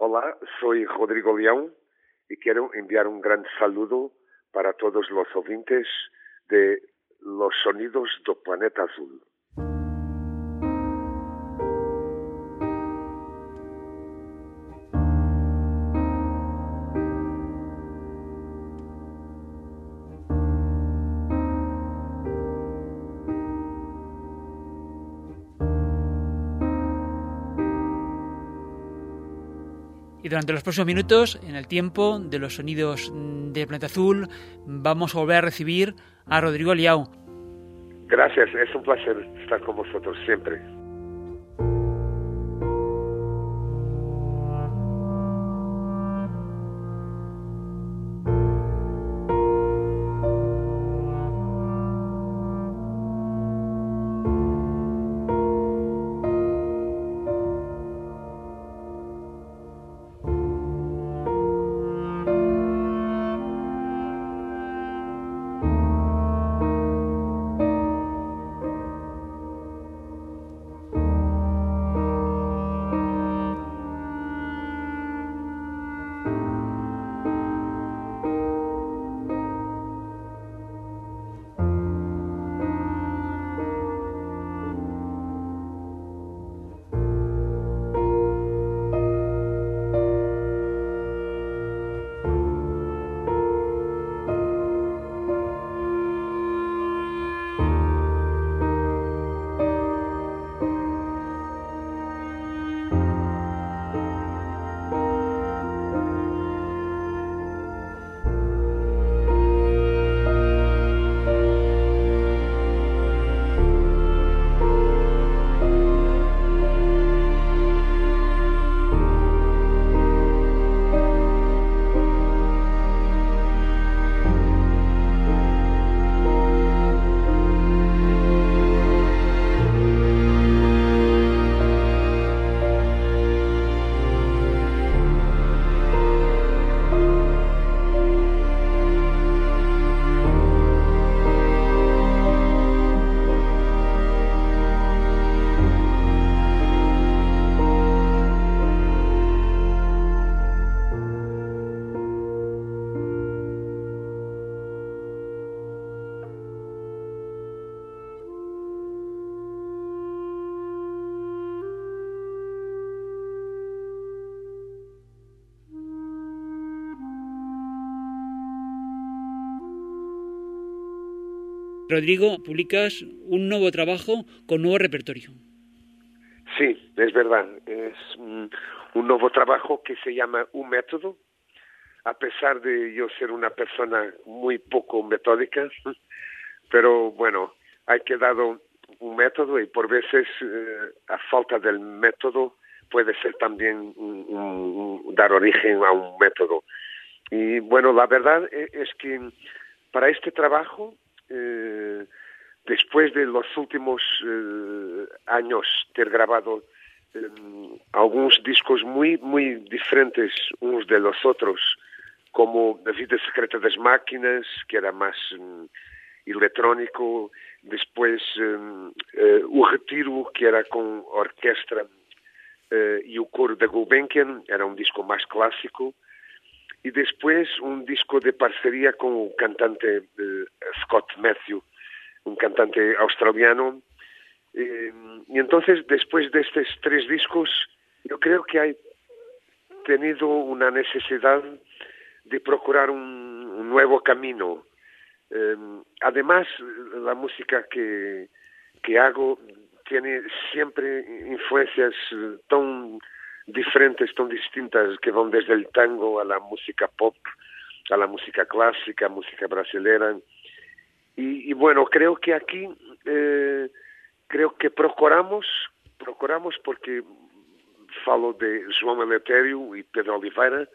Hola, soy Rodrigo Leão y quiero enviar un gran saludo para todos los oyentes de Los Sonidos do Planeta Azul. Y durante los próximos minutos, en el tiempo de los sonidos de Planeta Azul, vamos a volver a recibir a Rodrigo Leão. Gracias, es un placer estar con vosotros siempre. Rodrigo, publicas un nuevo trabajo con nuevo repertorio. Sí, es verdad. Es un nuevo trabajo que se llama Un Método. A pesar de yo ser una persona muy poco metódica, pero bueno, hay que dar un método y por veces a falta del método puede ser también dar origen a un método. Y bueno, la verdad es que para este trabajo, después de los últimos años ter grabado algunos discos muy diferentes unos de los otros, como La Vida Secreta das Máquinas, que era más electrónico, después O Retiro, que era con orquestra, y o coro da Gulbenkian, era un disco más clásico, y después un disco de parcería con el cantante Scott Matthew, un cantante australiano. Y entonces, después de estos 3 discos, yo creo que he tenido una necesidad de procurar un nuevo camino. Además, la música que hago tiene siempre influencias tan diferentes, tan distintas, que van desde el tango a la música pop, a la música clásica, música brasileña. Y bueno, creo que aquí creo que procuramos porque falo de João Eleutério y Pedro Oliveira,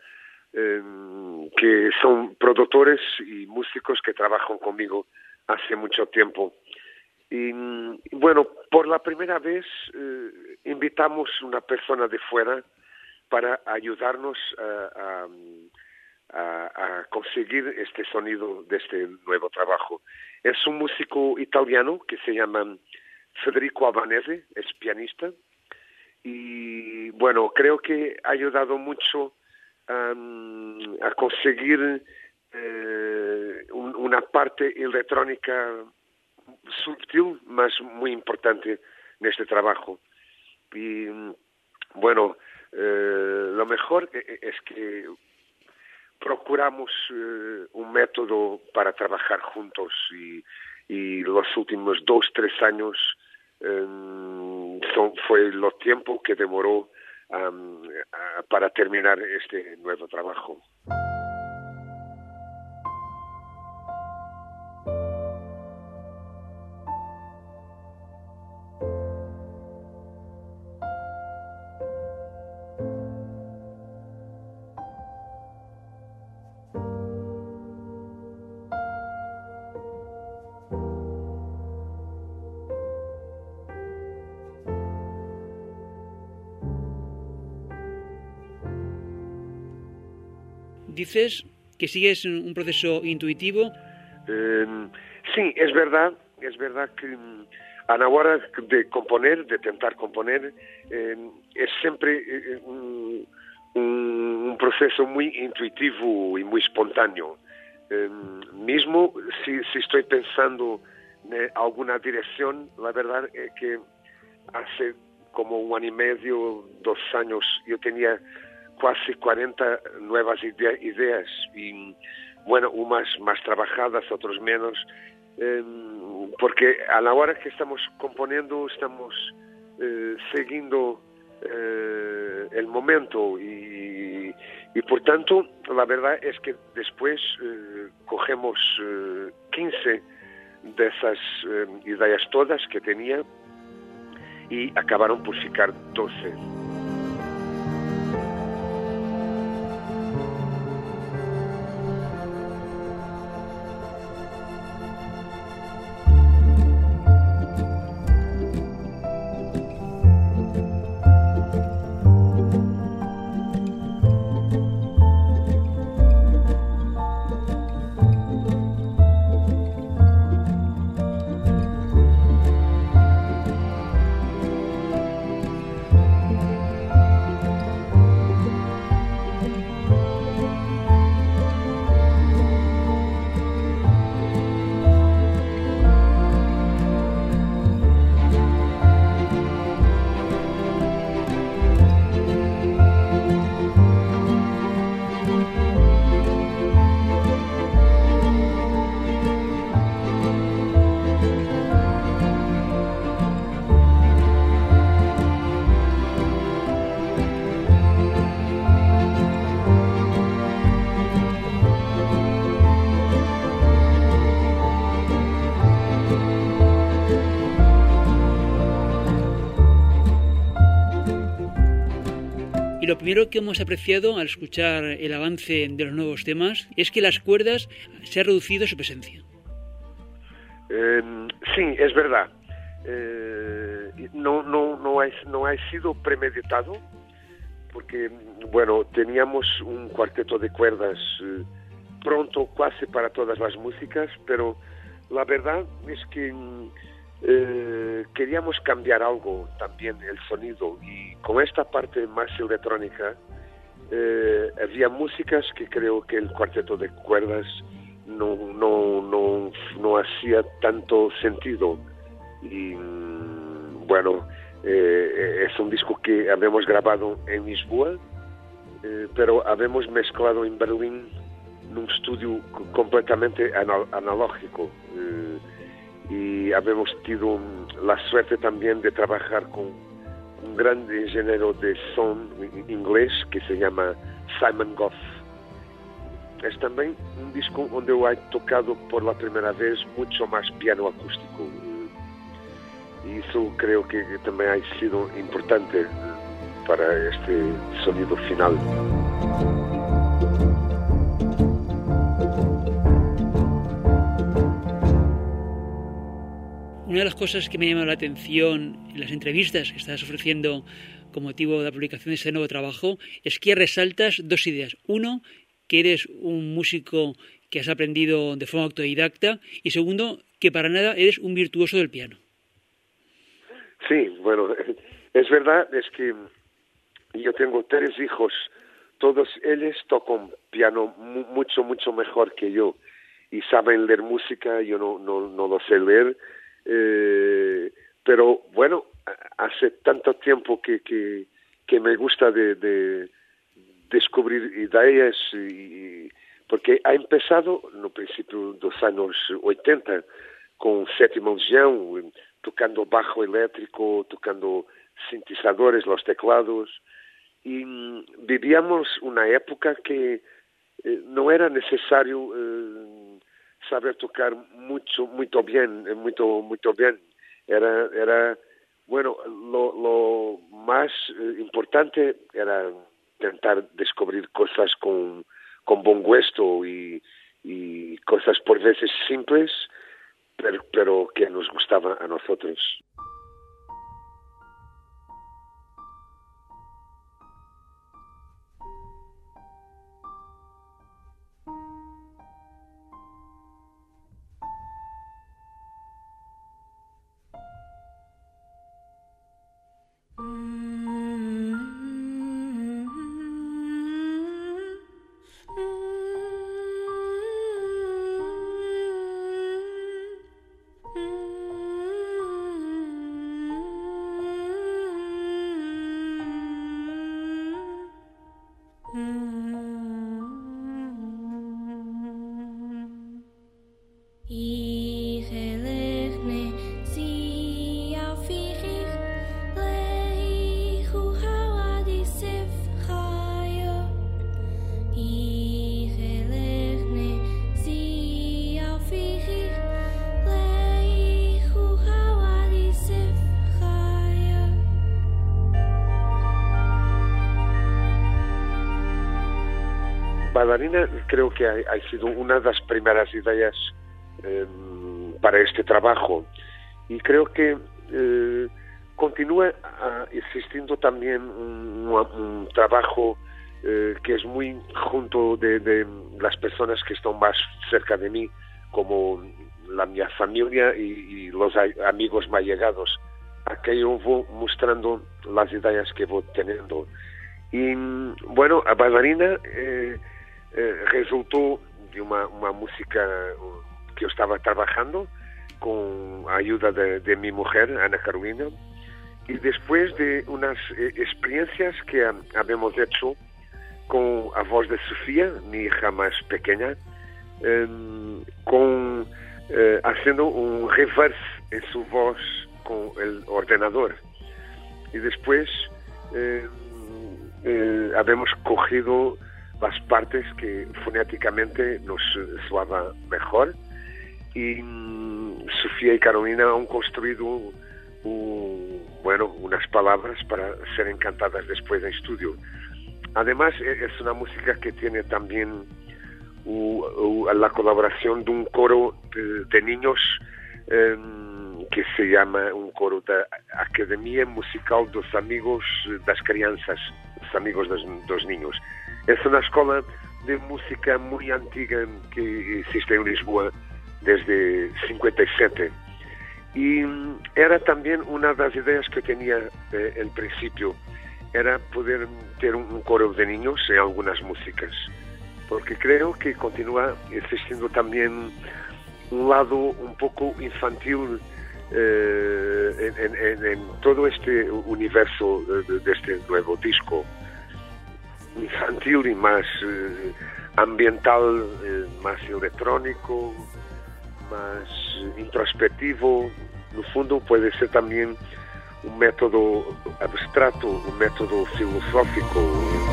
que son productores y músicos que trabajan conmigo hace mucho tiempo. Y bueno, por la primera vez invitamos una persona de fuera para ayudarnos a conseguir este sonido de este nuevo trabajo. Es un músico italiano que se llama Federico Albanese, es pianista, y bueno, creo que ha ayudado mucho a conseguir una parte electrónica sutil, mas muy importante en este trabajo. Y bueno, lo mejor es que procuramos un método para trabajar juntos y los últimos 2-3 años fue el tiempo que demoró para terminar este nuevo trabajo. Dices que sigues un proceso intuitivo. Sí, es verdad que a la hora de componer, de intentar componer, es siempre un proceso muy intuitivo y muy espontáneo. Mismo si estoy pensando en alguna dirección, la verdad es que hace como 1 año y medio, 2 años, yo tenía casi 40 nuevas ideas y bueno, unas más trabajadas, otras menos, porque a la hora que estamos componiendo estamos siguiendo el momento y por tanto la verdad es que después cogemos 15 de esas ideas todas que tenía y acabaron por ficar 12. Lo primero que hemos apreciado al escuchar el avance de los nuevos temas es que las cuerdas se ha reducido su presencia. Sí, es verdad. No ha sido premeditado porque, bueno, teníamos un cuarteto de cuerdas pronto casi para todas las músicas, pero la verdad es que queríamos cambiar algo también, el sonido, y con esta parte más electrónica había músicas que creo que el cuarteto de cuerdas no hacía tanto sentido y bueno, es un disco que habíamos grabado en Lisboa, pero habíamos mezclado en Berlín en un estudio completamente analógico. Y habíamos tenido la suerte también de trabajar con un gran ingeniero de son inglés que se llama Simon Goff. Es también un disco donde yo he tocado por la primera vez mucho más piano acústico. Y eso creo que también ha sido importante para este sonido final. Una de las cosas que me ha llamado la atención en las entrevistas que estás ofreciendo con motivo de la publicación de este nuevo trabajo es que resaltas 2 ideas. Uno, que eres un músico que has aprendido de forma autodidacta, y segundo, que para nada eres un virtuoso del piano. Sí, bueno, Es verdad, es que yo tengo 3 hijos, todos ellos tocan piano mucho, mucho mejor que yo y saben leer música, yo no lo sé leer, pero bueno, hace tanto tiempo que me gusta de descubrir ideas, porque ha empezado no principio de los años 80 con Sétima Legión, tocando bajo eléctrico, tocando sintetizadores, los teclados, y vivíamos una época que no era necesario saber tocar muito bien. Era bueno, lo más importante era intentar descubrir cosas con buen gusto y cosas por veces simples, pero que nos gustaban a nosotros. Bailarina creo que ha sido una de las primeras ideas para este trabajo y creo que continúa existiendo también un trabajo que es muy junto de las personas que están más cerca de mí, como la mi familia y los amigos más llegados, a que yo voy mostrando las ideas que voy teniendo. Y bueno, a Bailarina resultó de una música que yo estaba trabajando con ayuda de mi mujer, Ana Carolina, y después de unas experiencias que habíamos hecho con la voz de Sofía, mi hija más pequeña, haciendo un reverse en su voz con el ordenador. Y después habíamos cogido las partes que fonéticamente nos soaban mejor y Sofía y Carolina han construido unas palabras para ser encantadas después en estudio. Además, es una música que tiene también la colaboración de un coro de niños que se llama un coro de Academia Musical dos Amigos das Crianças, los amigos dos niños. Es una escuela de música muy antigua que existe en Lisboa desde 57. Y era también una de las ideas que tenía en principio, era poder tener un coro de niños en algunas músicas, porque creo que continúa existiendo también un lado un poco infantil en todo este universo de este nuevo disco. Infantil y más ambiental, más electrónico, más introspectivo. No fondo puede ser también un método abstrato, un método filosófico.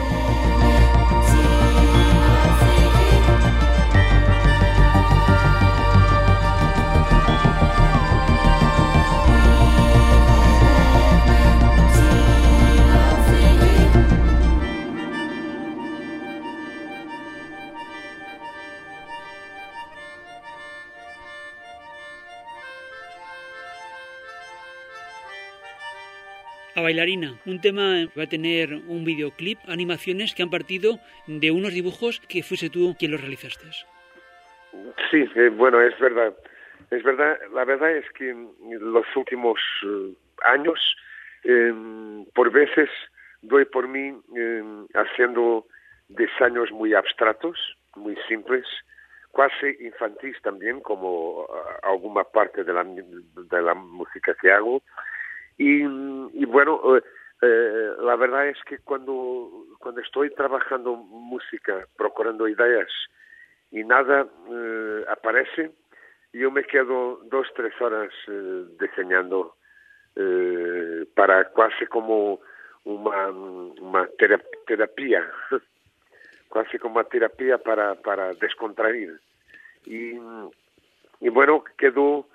A Bailarina, un tema va a tener un videoclip, animaciones que han partido de unos dibujos que fuiste tú quien los realizaste. Sí, bueno, es verdad. La verdad es que en los últimos años por veces doy por mí haciendo diseños muy abstratos, muy simples, casi infantiles también, como alguna parte de la música que hago. Y bueno, la verdad es que cuando estoy trabajando música, procurando ideas y nada aparece, yo me quedo 2-3 horas diseñando para casi como una terapia, casi como una terapia para descontraer. Y bueno, quedó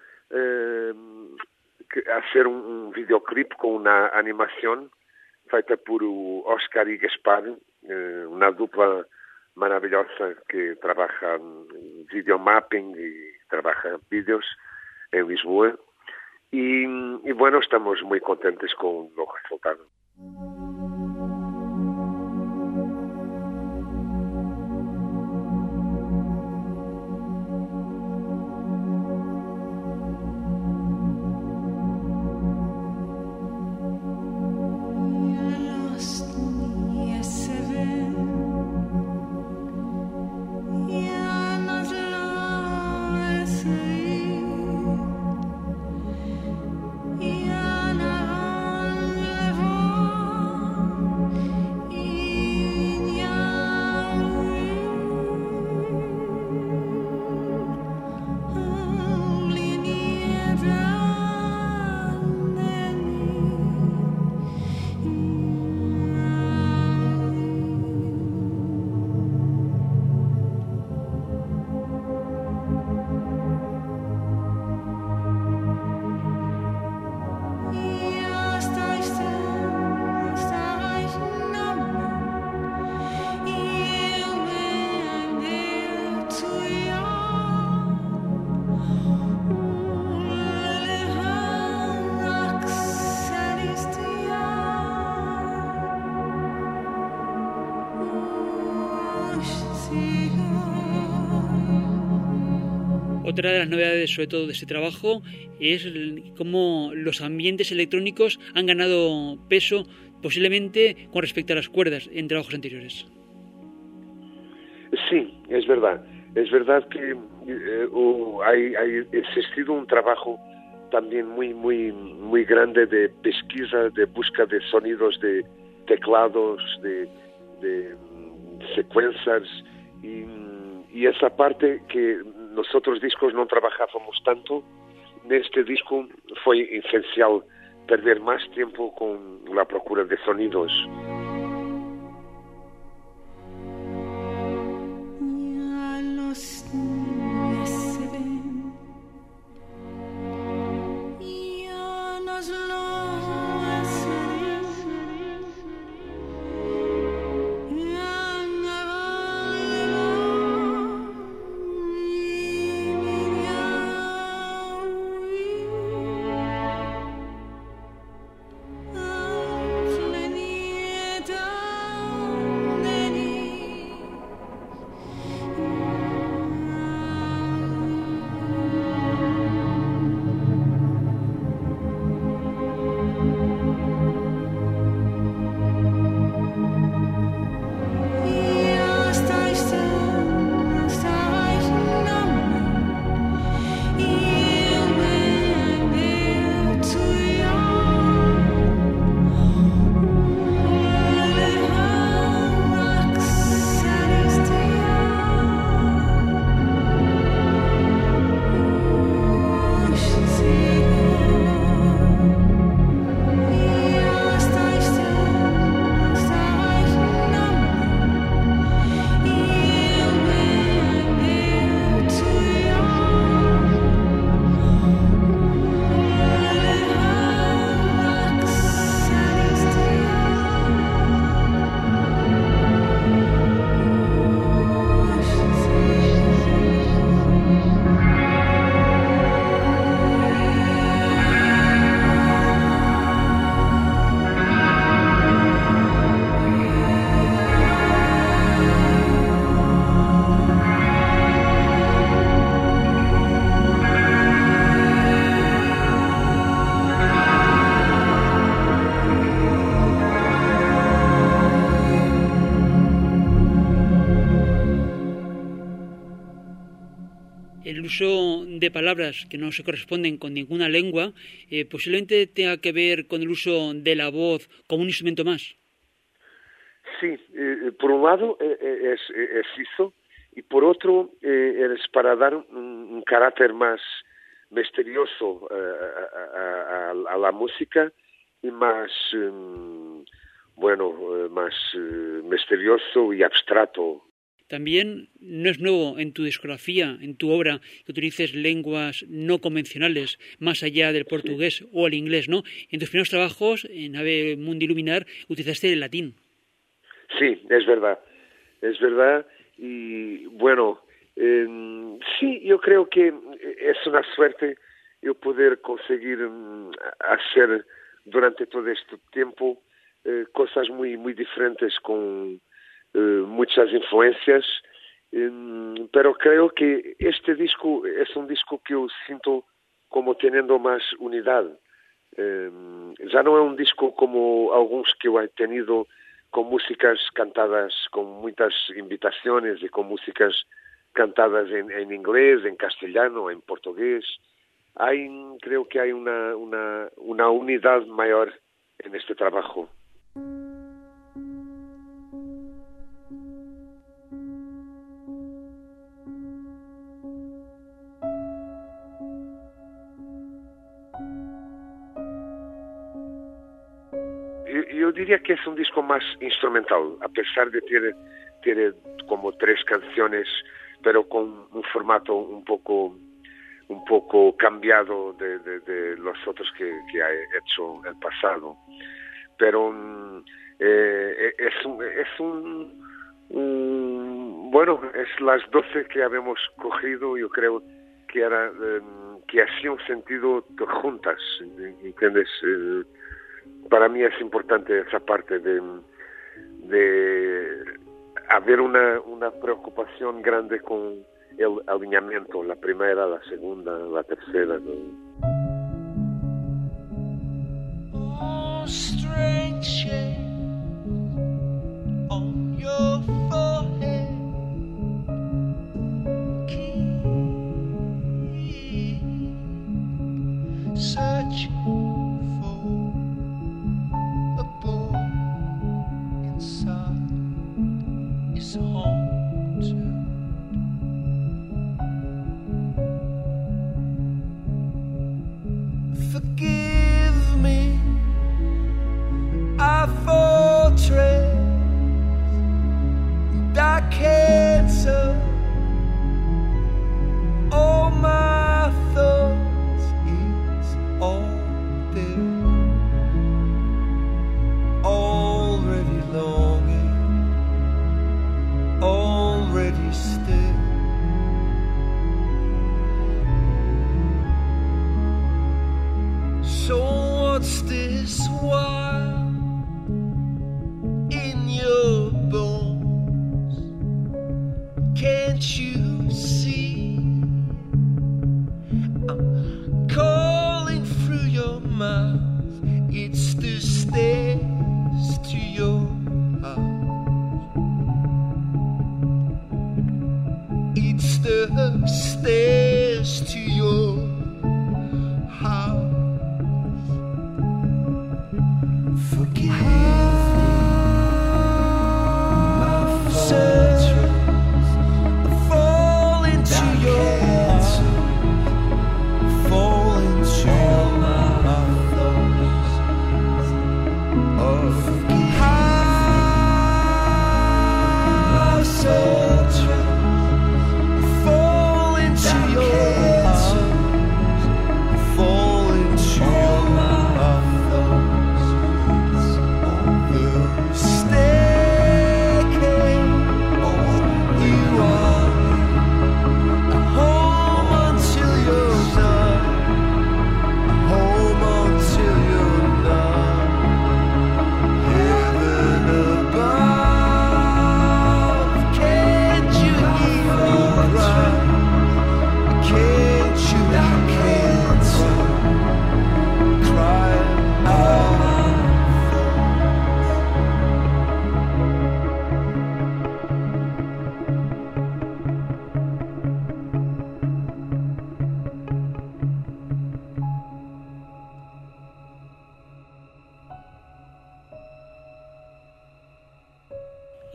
hacer un videoclip con una animación feita por Oscar y Gaspar, una dupla maravillosa que trabaja en videomapping y trabaja vídeos en Lisboa. Y bueno, estamos muy contentos con los resultados. Otra de las novedades, sobre todo de este trabajo, es cómo los ambientes electrónicos han ganado peso, posiblemente con respecto a las cuerdas en trabajos anteriores. Sí, es verdad. Es verdad que ha existido un trabajo también muy grande de pesquisa, de búsqueda de sonidos, de teclados, de secuencias y esa parte que nosotros discos no trabajábamos tanto. Neste disco fue esencial perder más tiempo con la procura de sonidos. el uso de palabras que no se corresponden con ninguna lengua posiblemente tenga que ver con el uso de la voz como un instrumento más. Sí, por un lado es eso, y por otro es para dar un carácter más misterioso a la música y más, más misterioso y abstracto. También no es nuevo en tu discografía, en tu obra, que utilices lenguas no convencionales, más allá del portugués o el inglés, ¿no? En tus primeros trabajos, en Ave Mundi Luminar, utilizaste el latín. Sí, es verdad, y bueno, sí, yo creo que es una suerte yo poder conseguir hacer durante todo este tiempo cosas muy, muy diferentes con muchas influencias, pero creo que este disco es un disco que yo siento como teniendo más unidad. Ya no es un disco como algunos que yo he tenido con músicas cantadas con muchas invitaciones y con músicas cantadas en inglés, en castellano, en portugués. Creo que hay una unidad mayor en este trabajo. Yo diría que es un disco más instrumental, a pesar de tener como 3 canciones, pero con un formato un poco cambiado de los otros que he hecho en el pasado. Pero es las 12 que habíamos cogido, yo creo que hacían sentido juntas, ¿entiendes? Para mí es importante esa parte de haber una preocupación grande con el alineamiento, la primera, la segunda, la tercera, ¿no? Oh, strange shape on your forehead. Keep searching for a boy inside is home to. Forgive me, I fortress, and I cancel all my thoughts. It's all there, already longing, already still. So what's this wild in your bones? Can't you see? I'm calling through your mouth. It's the stairs to your house. It's the stairs to your house. Forgive me, my fortress. Fall into your heart. Fall into my thoughts. Oh, forgive my fortress. Fall into your heart.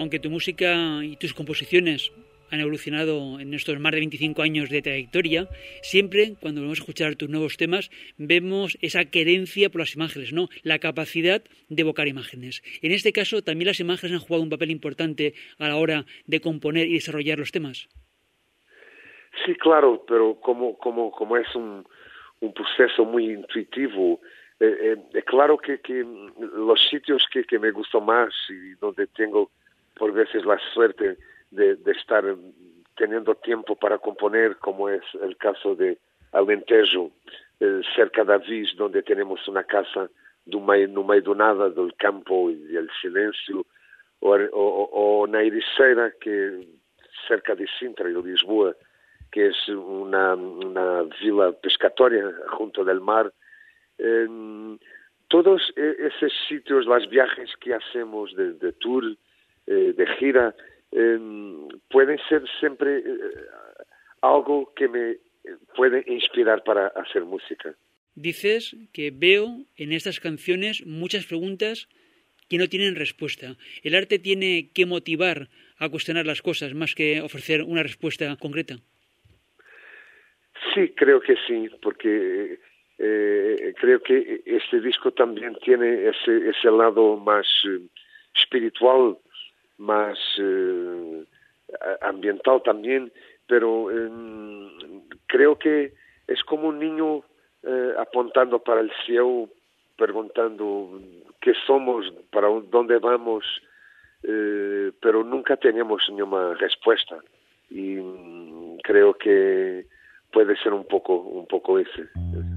aunque tu música y tus composiciones han evolucionado en estos más de 25 años de trayectoria, siempre cuando vamos a escuchar tus nuevos temas vemos esa querencia por las imágenes, ¿no? La capacidad de evocar imágenes. En este caso, también las imágenes han jugado un papel importante a la hora de componer y desarrollar los temas. Sí, claro, pero como es un proceso muy intuitivo, es claro que los sitios que me gustan más y donde tengo por veces la suerte de estar teniendo tiempo para componer, como es el caso de Alentejo, cerca de Avis, donde tenemos una casa no meio do nada, del campo y el silencio, o na Ericeira, que cerca de Sintra y de Lisboa, que es una vila pescatoria junto del mar. Todos esos sitios, los viajes que hacemos de tour, de gira, pueden ser siempre algo que me puede inspirar para hacer música. Dices que veo en estas canciones muchas preguntas que no tienen respuesta. El arte tiene que motivar a cuestionar las cosas más que ofrecer una respuesta concreta. Sí, creo que sí, porque creo que este disco también tiene ese lado más espiritual, más ambiental también, pero creo que es como un niño apuntando para el cielo, preguntando qué somos, para dónde vamos, pero nunca tenemos ninguna respuesta. Y creo que puede ser un poco ese.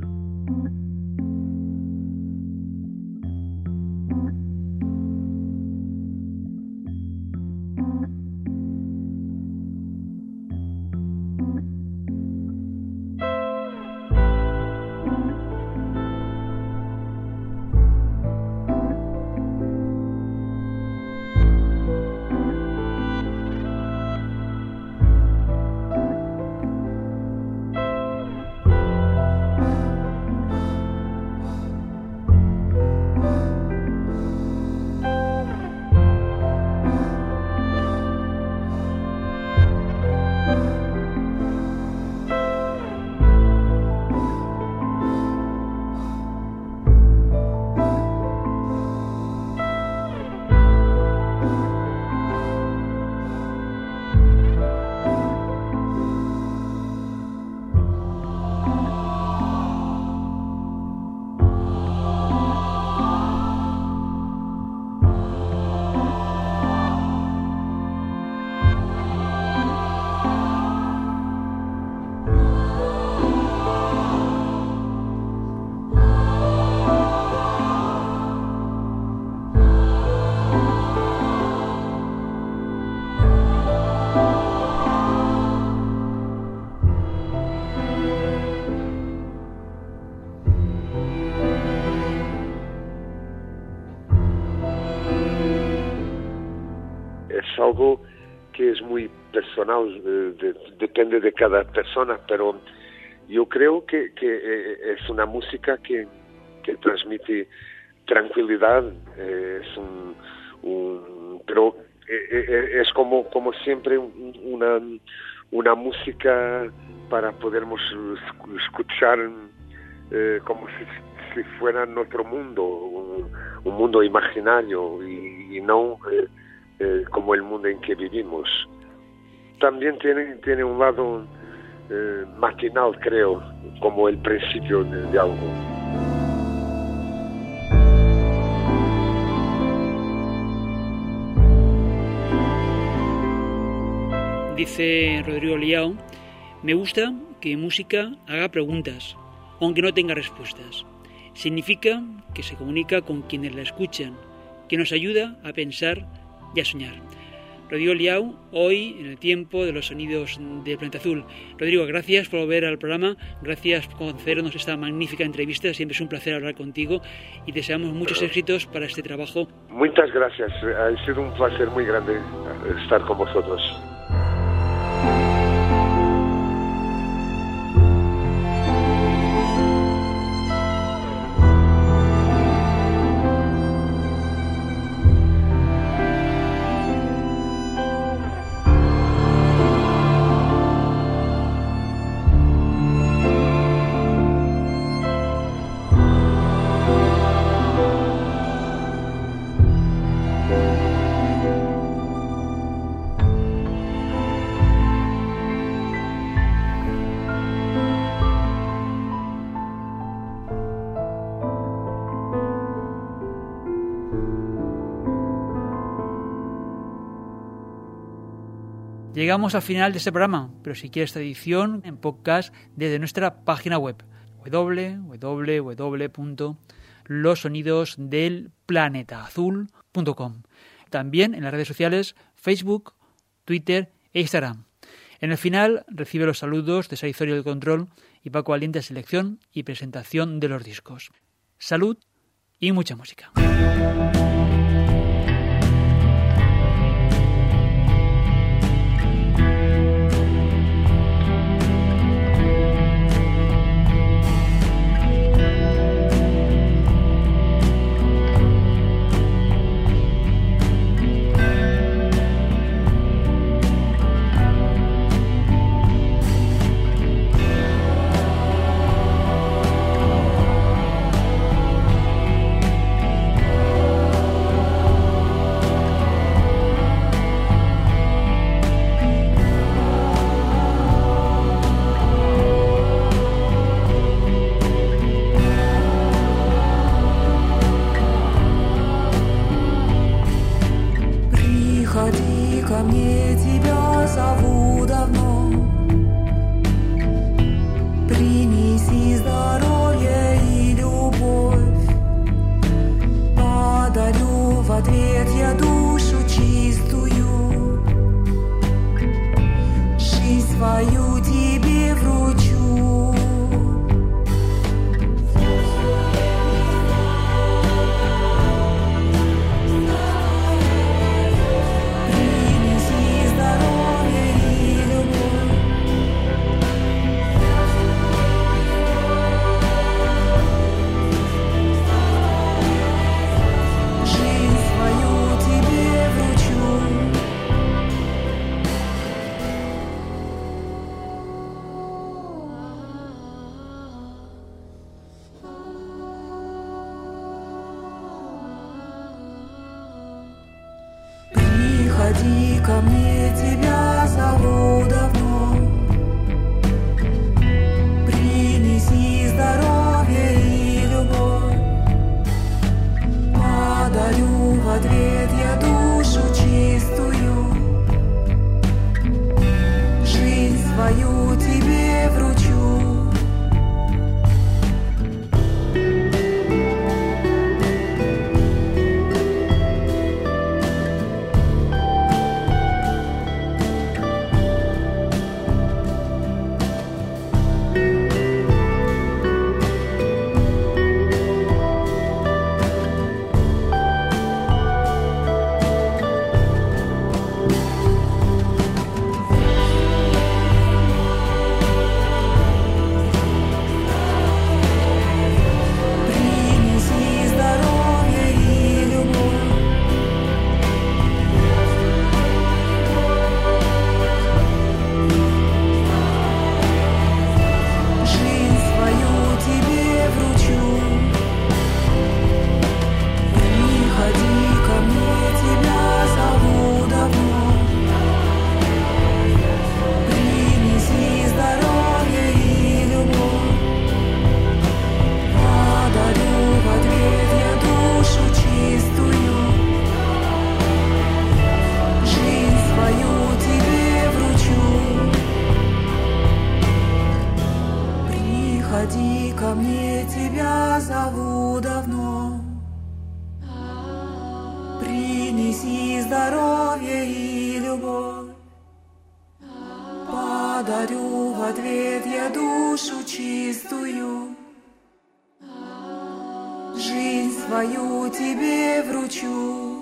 Algo que es muy personal, depende de cada persona, pero yo creo que es una música que transmite tranquilidad, pero es como siempre una música para podermos escuchar como si fuera nuestro mundo, un mundo imaginario y no como el mundo en que vivimos. También tiene un lado matinal, creo, como el principio de algo. Dice Rodrigo Liao, me gusta que música haga preguntas, aunque no tenga respuestas. Significa que se comunica con quienes la escuchan, que nos ayuda a pensar y a soñar. Rodrigo Liao, hoy en el tiempo de los sonidos del Planeta Azul. Rodrigo, gracias por volver al programa, gracias por concedernos esta magnífica entrevista, siempre es un placer hablar contigo y deseamos muchos éxitos para este trabajo. Muchas gracias, ha sido un placer muy grande estar con vosotros. Llegamos al final de este programa, pero si quieres esta edición en podcast desde nuestra página web www.losonidosdelplanetaazul.com. También en las redes sociales Facebook, Twitter e Instagram. En el final recibe los saludos de Sara Izorio del control y Paco Valiente, selección y presentación de los discos. Salud y mucha música. Приходи ко мне, тебя зову давно. Принеси здоровье и любовь. Подарю в ответ я душу чистую. Жизнь свою тебе вручу. Приходи ко мне, тебя зову давно. Принеси здоровье и любовь. Подарю в ответ я душу чистую. Жизнь свою тебе вручу.